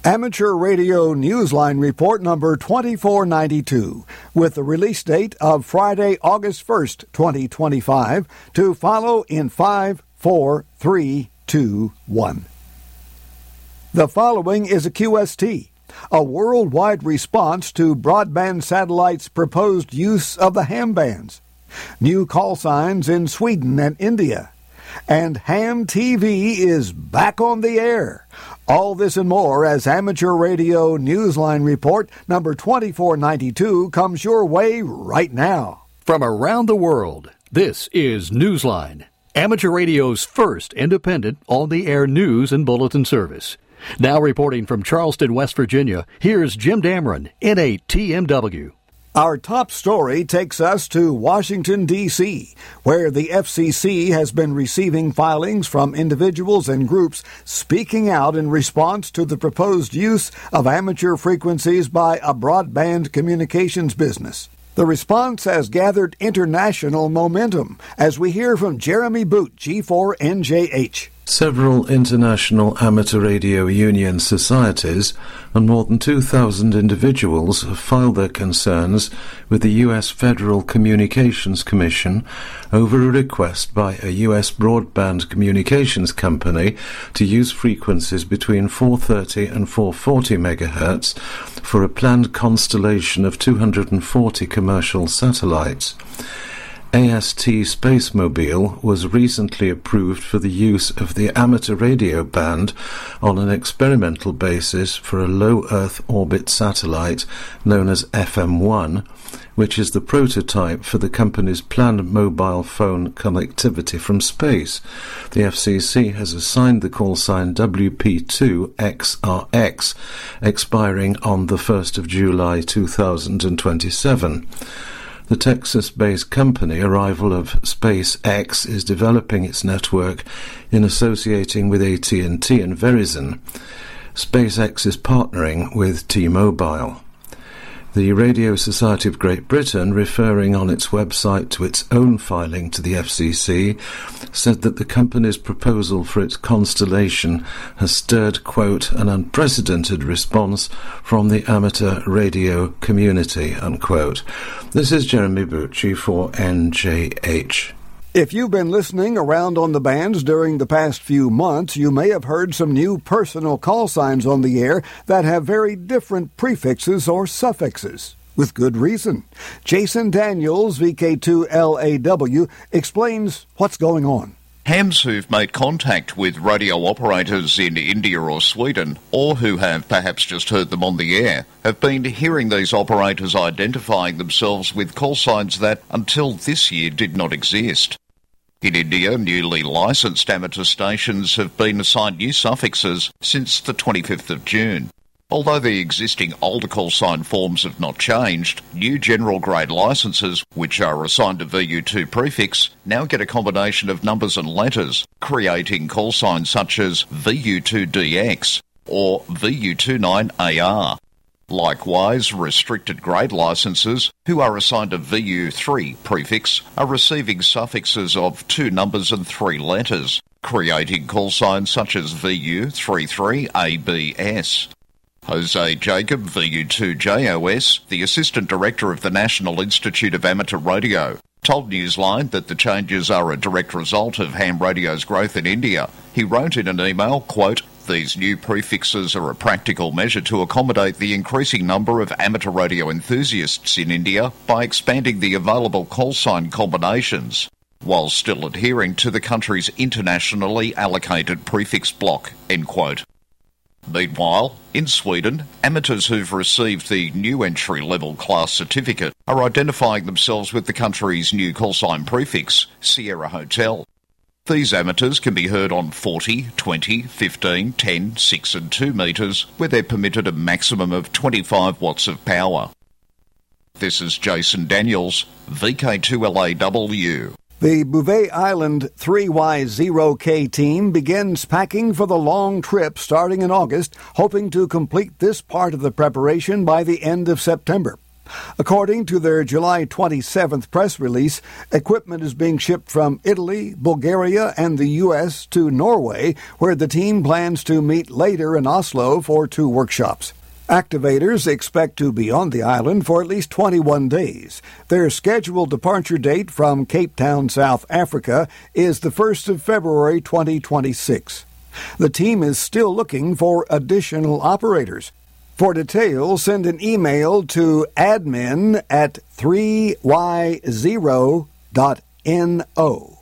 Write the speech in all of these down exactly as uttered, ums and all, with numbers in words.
Amateur Radio Newsline Report number twenty-four ninety-two, with the release date of Friday, August first, twenty twenty-five, to follow in five, four, three, two, one. The following is a Q S T, a worldwide response to broadband satellites' proposed use of the ham bands, new call signs in Sweden and India, and Ham T V is back on the air. All this and more as Amateur Radio Newsline Report number twenty-four ninety-two comes your way right now. From around the world, this is Newsline, Amateur Radio's first independent on-the-air news and bulletin service. Now reporting from Charleston, West Virginia, here's Jim Dameron, N eight T M W. Our top story takes us to Washington, D C, where the F C C has been receiving filings from individuals and groups speaking out in response to the proposed use of amateur frequencies by a broadband communications business. The response has gathered international momentum, as we hear from Jeremy Boot, G four N J H. Several international amateur radio union societies and more than two thousand individuals have filed their concerns with the U S Federal Communications Commission over a request by a U S broadband communications company to use frequencies between four thirty and four forty megahertz for a planned constellation of two hundred forty commercial satellites. A S T SpaceMobile was recently approved for the use of the amateur radio band on an experimental basis for a low Earth orbit satellite known as F M one, which is the prototype for the company's planned mobile phone connectivity from space. The F C C has assigned the call sign W P two X R X, expiring on the first of July two thousand twenty-seven. The Texas-based company Arrival of SpaceX is developing its network in associating with A T and T and Verizon. SpaceX is partnering with T-Mobile. The Radio Society of Great Britain, referring on its website to its own filing to the F C C, said that the company's proposal for its constellation has stirred, quote, an unprecedented response from the amateur radio community, unquote. This is Jeremy Bucci for N J H. If you've been listening around on the bands during the past few months, you may have heard some new personal call signs on the air that have very different prefixes or suffixes, with good reason. Jason Daniels, V K two L A W, explains what's going on. Hams who've made contact with radio operators in India or Sweden, or who have perhaps just heard them on the air, have been hearing these operators identifying themselves with call signs that, until this year, did not exist. In India, newly licensed amateur stations have been assigned new suffixes since the twenty-fifth of June. Although the existing older call sign forms have not changed, new general grade licenses, which are assigned a V U two prefix, now get a combination of numbers and letters, creating call signs such as V U two D X or V U twenty-nine A R. Likewise, restricted grade licenses, who are assigned a V U three prefix, are receiving suffixes of two numbers and three letters, creating call signs such as V U thirty-three A B S. Jose Jacob, V U two J O S, the Assistant Director of the National Institute of Amateur Radio, told Newsline that the changes are a direct result of ham radio's growth in India. He wrote in an email, quote, "These new prefixes are a practical measure to accommodate the increasing number of amateur radio enthusiasts in India by expanding the available call sign combinations, while still adhering to the country's internationally allocated prefix block," end quote. Meanwhile, in Sweden, amateurs who've received the new entry-level class certificate are identifying themselves with the country's new call sign prefix, Sierra Hotel. These amateurs can be heard on forty, twenty, fifteen, ten, six and two metres, where they're permitted a maximum of twenty-five watts of power. This is Jason Daniels, V K two L A W. The Bouvet Island three Y zero K team begins packing for the long trip starting in August, hoping to complete this part of the preparation by the end of September. According to their July twenty-seventh press release, equipment is being shipped from Italy, Bulgaria, and the U S to Norway, where the team plans to meet later in Oslo for two workshops. Activators expect to be on the island for at least twenty-one days. Their scheduled departure date from Cape Town, South Africa, is the first of February twenty twenty-six. The team is still looking for additional operators. For details, send an email to admin at three y zero dot no.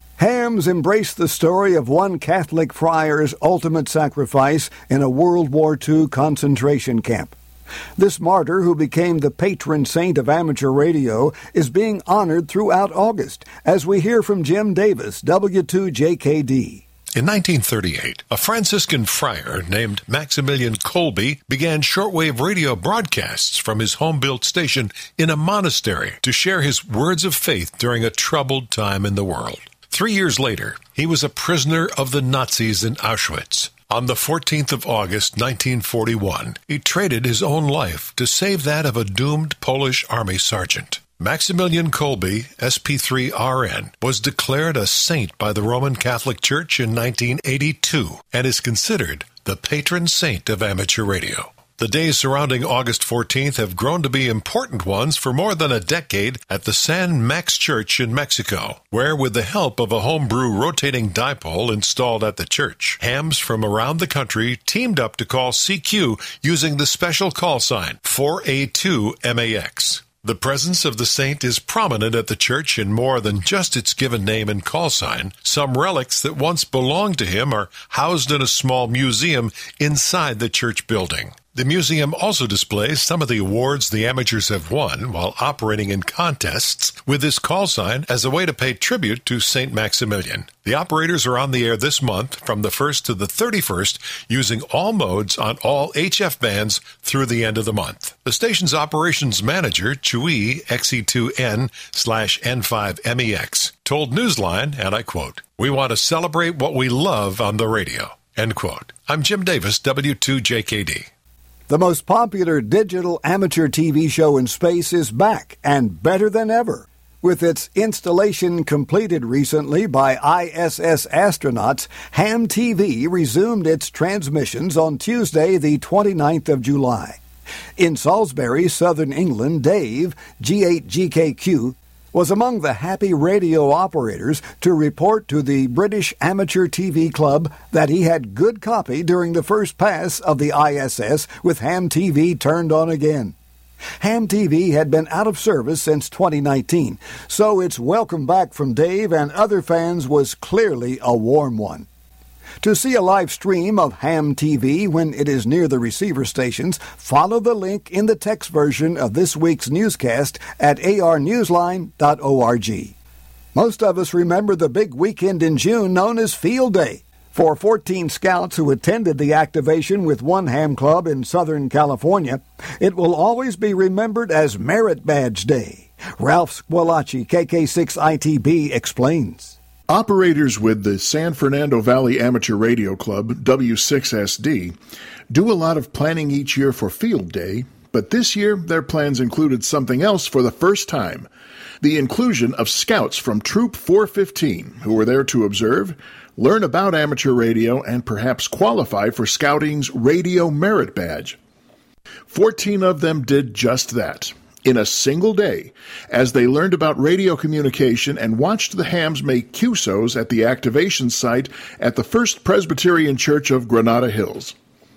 Hams embraced the story of one Catholic friar's ultimate sacrifice in a World War Two concentration camp. This martyr, who became the patron saint of amateur radio, is being honored throughout August, as we hear from Jim Davis, W two J K D. In nineteen thirty-eight, a Franciscan friar named Maximilian Kolbe began shortwave radio broadcasts from his home-built station in a monastery to share his words of faith during a troubled time in the world. Three years later, he was a prisoner of the Nazis in Auschwitz. On the fourteenth of August, nineteen forty-one, he traded his own life to save that of a doomed Polish army sergeant. Maximilian Kolbe, S P three R N, was declared a saint by the Roman Catholic Church in nineteen eighty-two and is considered the patron saint of amateur radio. The days surrounding August fourteenth have grown to be important ones for more than a decade at the San Max Church in Mexico, where, with the help of a homebrew rotating dipole installed at the church, hams from around the country teamed up to call C Q using the special call sign four A two M A X. The presence of the saint is prominent at the church in more than just its given name and call sign. Some relics that once belonged to him are housed in a small museum inside the church building. The museum also displays some of the awards the amateurs have won while operating in contests with this call sign as a way to pay tribute to Saint Maximilian. The operators are on the air this month from the first to the thirty-first using all modes on all H F bands through the end of the month. The station's operations manager, Chui X E two N slash N five M E X, told Newsline, and I quote, "We want to celebrate what we love on the radio," end quote. I'm Jim Davis, W two J K D. The most popular digital amateur T V show in space is back, and better than ever. With its installation completed recently by I S S astronauts, Ham T V resumed its transmissions on Tuesday, the twenty-ninth of July. In Salisbury, southern England, Dave, G eight G K Q, was among the happy radio operators to report to the British Amateur T V Club that he had good copy during the first pass of the I S S with Ham T V turned on again. Ham T V had been out of service since twenty nineteen, so its welcome back from Dave and other fans was clearly a warm one. To see a live stream of Ham T V when it is near the receiver stations, follow the link in the text version of this week's newscast at a r newsline dot org. Most of us remember the big weekend in June known as Field Day. For fourteen scouts who attended the activation with one ham club in Southern California, it will always be remembered as Merit Badge Day. Ralph Squilacci, K K six I T B, explains. Operators with the San Fernando Valley Amateur Radio Club, W six S D, do a lot of planning each year for Field Day, but this year their plans included something else for the first time, the inclusion of scouts from Troop four fifteen, who were there to observe, learn about amateur radio, and perhaps qualify for Scouting's Radio Merit Badge. Fourteen of them did just that. In a single day, as they learned about radio communication and watched the hams make Q S Os at the activation site at the First Presbyterian Church of Granada Hills.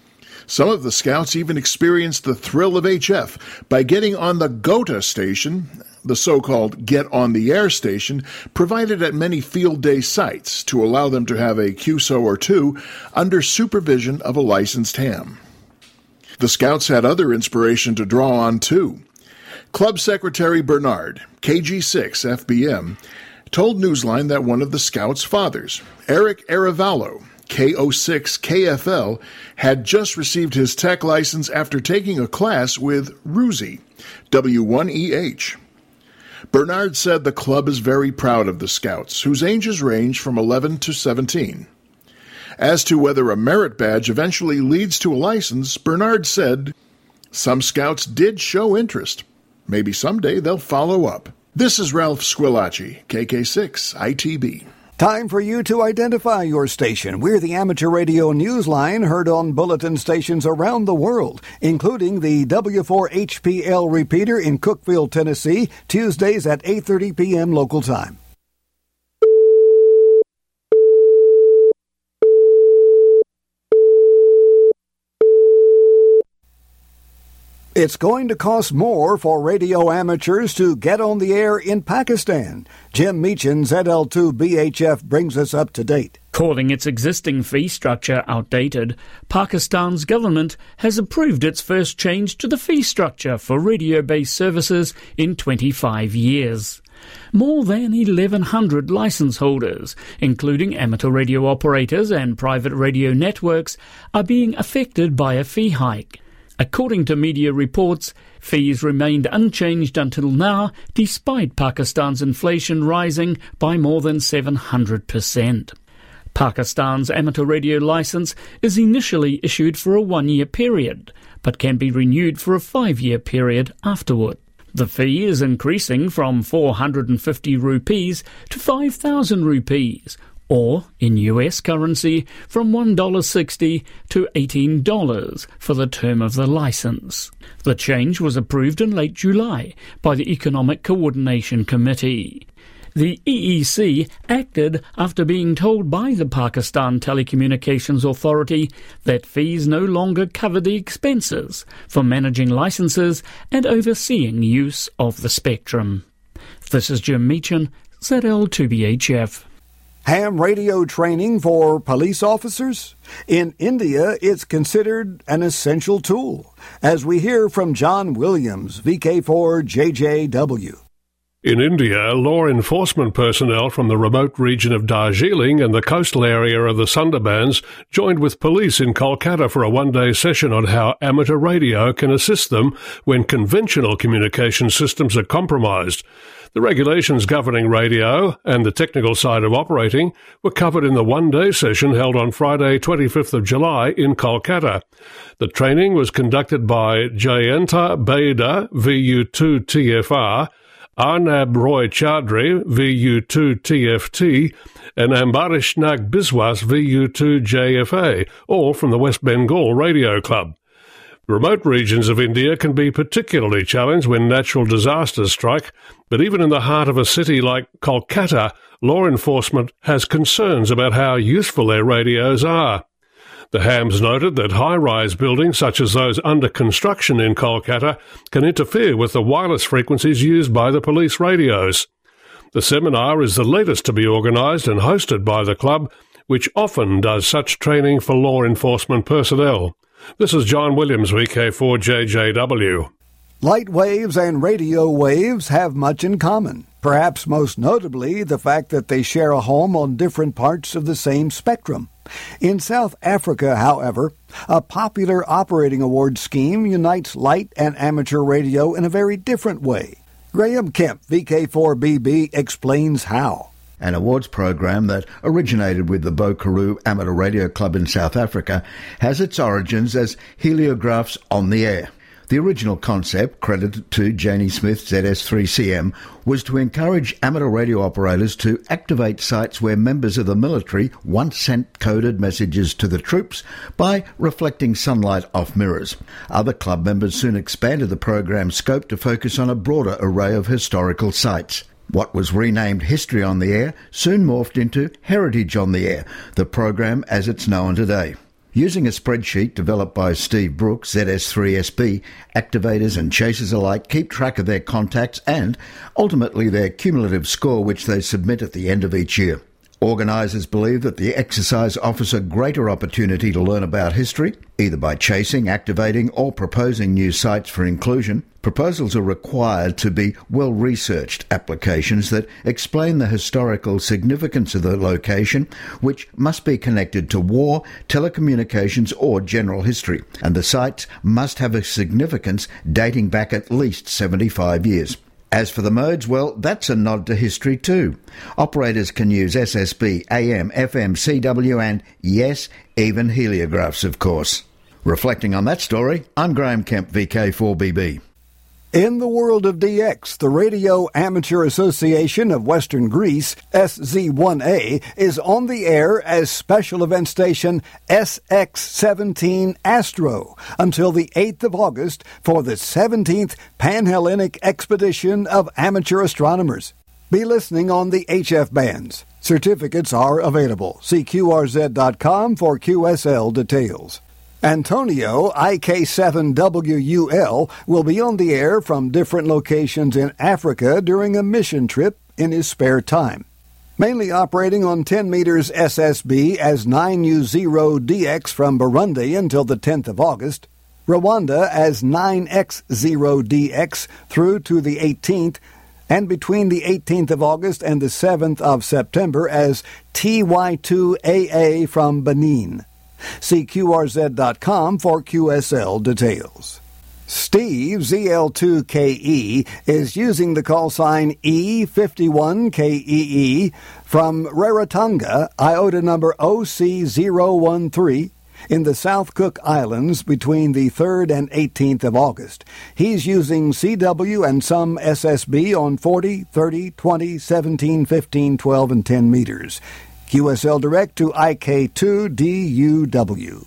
Some of the scouts even experienced the thrill of H F by getting on the G O T A station, the so-called Get on the Air station, provided at many field day sites to allow them to have a Q S O or two under supervision of a licensed ham. The scouts had other inspiration to draw on, too. Club Secretary Bernard, K G six F B M, told Newsline that one of the scouts' fathers, Eric Aravallo, K O six K F L, had just received his tech license after taking a class with Ruzi, W one E H. Bernard said the club is very proud of the scouts, whose ages range from eleven to seventeen. As to whether a merit badge eventually leads to a license, Bernard said, "Some scouts did show interest." Maybe someday they'll follow up. This is Ralph Squillace, K K six I T B. Time for you to identify your station. We're the Amateur Radio Newsline, heard on bulletin stations around the world, including the W four H P L repeater in Cookeville, Tennessee, Tuesdays at eight thirty p.m. local time. It's going to cost more for radio amateurs to get on the air in Pakistan. Jim Meechan, Z L two B H F, brings us up to date. Calling its existing fee structure outdated, Pakistan's government has approved its first change to the fee structure for radio-based services in twenty-five years. More than eleven hundred license holders, including amateur radio operators and private radio networks, are being affected by a fee hike. According to media reports, fees remained unchanged until now, despite Pakistan's inflation rising by more than seven hundred percent. Pakistan's amateur radio license is initially issued for a one-year period, but can be renewed for a five-year period afterward. The fee is increasing from four hundred fifty rupees to five thousand rupees, or, in U S currency, from one dollar sixty to eighteen dollars for the term of the license. The change was approved in late July by the Economic Coordination Committee. The E E C acted after being told by the Pakistan Telecommunications Authority that fees no longer cover the expenses for managing licenses and overseeing use of the spectrum. This is Jim Meechan, Z L two B H F. Ham radio training for police officers? In India, it's considered an essential tool, as we hear from John Williams, V K four J J W. In India, law enforcement personnel from the remote region of Darjeeling and the coastal area of the Sundarbans joined with police in Kolkata for a one-day session on how amateur radio can assist them when conventional communication systems are compromised. The regulations governing radio and the technical side of operating were covered in the one-day session held on Friday, twenty-fifth of July in Kolkata. The training was conducted by Jayanta Baida, V U two T F R, Arnab Roy Chaudhry, V U two T F T, and Ambarish Nag Biswas, V U two J F A, all from the West Bengal Radio Club. Remote regions of India can be particularly challenged when natural disasters strike, but even in the heart of a city like Kolkata, law enforcement has concerns about how useful their radios are. The Hams noted that high-rise buildings such as those under construction in Kolkata can interfere with the wireless frequencies used by the police radios. The seminar is the latest to be organised and hosted by the club, which often does such training for law enforcement personnel. This is John Williams, V K four J J W. Light waves and radio waves have much in common, perhaps most notably the fact that they share a home on different parts of the same spectrum. In South Africa, however, a popular operating award scheme unites light and amateur radio in a very different way. Graham Kemp, V K four B B, explains how. An awards program that originated with the Bokaroo Amateur Radio Club in South Africa has its origins as Heliographs on the Air. The original concept, credited to Janie Smith Z S three C M, was to encourage amateur radio operators to activate sites where members of the military once sent coded messages to the troops by reflecting sunlight off mirrors. Other club members soon expanded the program's scope to focus on a broader array of historical sites. What was renamed History on the Air soon morphed into Heritage on the Air, the program as it's known today. Using a spreadsheet developed by Steve Brooks, Z S three S B, activators and chasers alike keep track of their contacts and, ultimately, their cumulative score which they submit at the end of each year. Organisers believe that the exercise offers a greater opportunity to learn about history, either by chasing, activating or proposing new sites for inclusion. Proposals are required to be well-researched applications that explain the historical significance of the location, which must be connected to war, telecommunications or general history, and the sites must have a significance dating back at least seventy-five years. As for the modes, well, that's a nod to history too. Operators can use S S B, A M, F M, C W and, yes, even heliographs, of course. Reflecting on that story, I'm Graham Kemp, V K four B B. In the world of D X, the Radio Amateur Association of Western Greece, S Z one A, is on the air as special event station S X seventeen Astro until the eighth of August for the seventeenth Panhellenic Expedition of Amateur Astronomers. Be listening on the H F bands. Certificates are available. See Q R Z dot com for Q S L details. Antonio, I K seven W U L, will be on the air from different locations in Africa during a mission trip in his spare time. Mainly operating on ten meters S S B as nine U zero D X from Burundi until the tenth of August, Rwanda as nine X zero D X through to the eighteenth, and between the eighteenth of August and the seventh of September as T Y two A A from Benin. See Q R Z dot com for Q S L details. Steve, Z L two K E, is using the call sign E fifty-one K E E from Rarotonga, iota number O C zero one three, in the South Cook Islands between the third and eighteenth of August. He's using C W and some S S B on forty, thirty, twenty, seventeen, fifteen, twelve, and ten meters. Q S L direct to I K two D U W.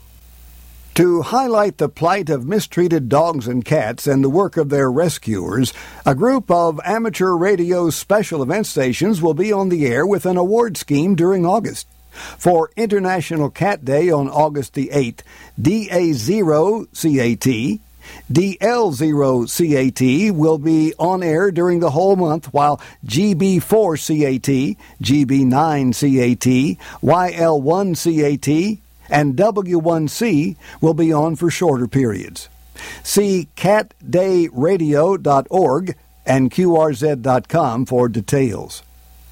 To highlight the plight of mistreated dogs and cats and the work of their rescuers, a group of amateur radio special event stations will be on the air with an award scheme during August. For International Cat Day on August the eighth, D A zero C A T, D L zero C A T will be on air during the whole month, while G B four C A T, G B nine C A T, Y L one C A T, and W one C will be on for shorter periods. See cat day radio dot org and Q R Z dot com for details.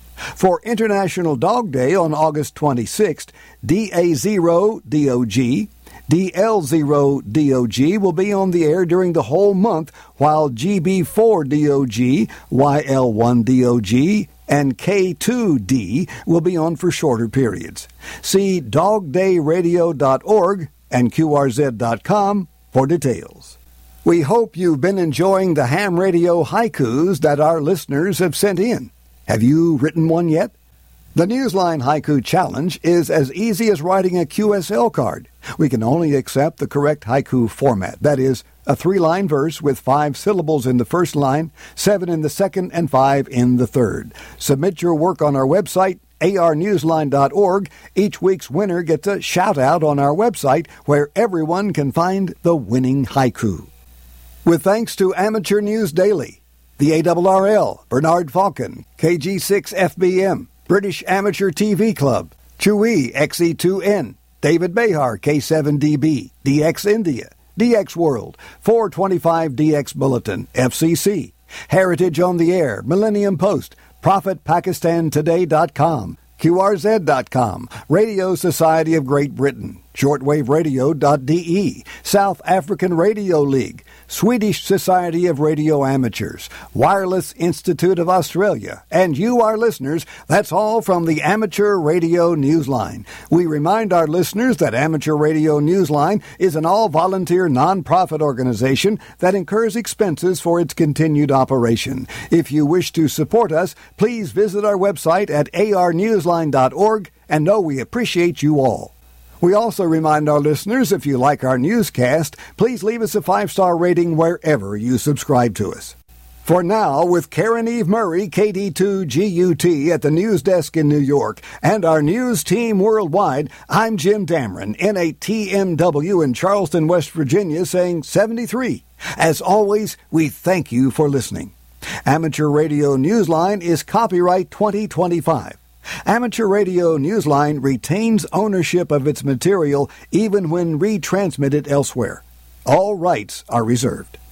For International Dog Day on August twenty-sixth, D A zero D O G, D L zero D O G will be on the air during the whole month, while G B four D O G, Y L one D O G, and K two D will be on for shorter periods. See dog day radio dot org and Q R Z dot com for details. We hope you've been enjoying the ham radio haikus that our listeners have sent in. Have you written one yet? The Newsline Haiku Challenge is as easy as writing a Q S L card. We can only accept the correct haiku format, that is, a three-line verse with five syllables in the first line, seven in the second, and five in the third. Submit your work on our website, A R newsline dot org. Each week's winner gets a shout-out on our website where everyone can find the winning haiku. With thanks to Amateur News Daily, the A R R L, Bernard Falcon, K G six F B M, British Amateur T V Club, Chewy X E two N, David Behar K seven D B, D X India, D X World, four twenty-five D X Bulletin, F C C, Heritage on the Air, Millennium Post, Prophet Pakistan Today dot com, Q R Z dot com, Radio Society of Great Britain, shortwave radio dot D E, South African Radio League, Swedish Society of Radio Amateurs, Wireless Institute of Australia, and you, our listeners, that's all from the Amateur Radio Newsline. We remind our listeners that Amateur Radio Newsline is an all-volunteer non-profit organization that incurs expenses for its continued operation. If you wish to support us, please visit our website at A R newsline dot org and know we appreciate you all. We also remind our listeners, if you like our newscast, please leave us a five-star rating wherever you subscribe to us. For now, with Karen Eve Murray, K D two G U T at the news desk in New York, and our news team worldwide, I'm Jim Dameron, N A T M W in Charleston, West Virginia, saying seventy-three. As always, we thank you for listening. Amateur Radio Newsline is copyright twenty twenty-five. Amateur Radio Newsline retains ownership of its material even when retransmitted elsewhere. All rights are reserved.